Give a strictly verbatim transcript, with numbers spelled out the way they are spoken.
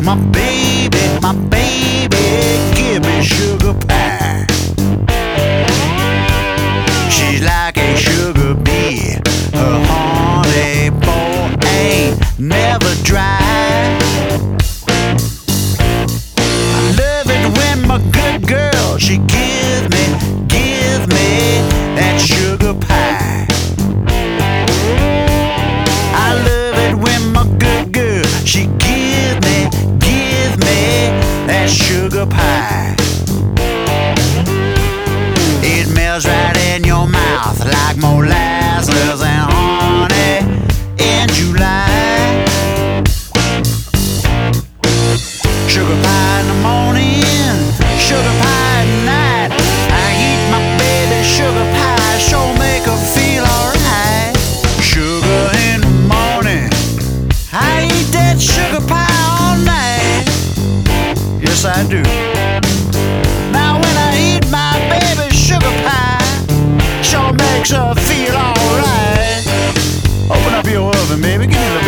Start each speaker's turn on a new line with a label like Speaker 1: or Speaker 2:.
Speaker 1: My baby, my baby, give me sugar pie. She's like a sugar bee, her honey bowl ain't never dry. I love it when my good girl, she give me, give me that sugar pie. I love it when my good girl, she give me, give me that sugar pie. It melts right in your mouth like molasses and honey in July. Sugar pie in the morning, sugar pie at night. I eat my baby sugar pie, sure make her feel alright. Sugar in the morning, I eat that sugar pie all night. Yes, I do. Now when I eat my baby sugar pie, sure makes her feel alright. Open up your oven, baby, give me the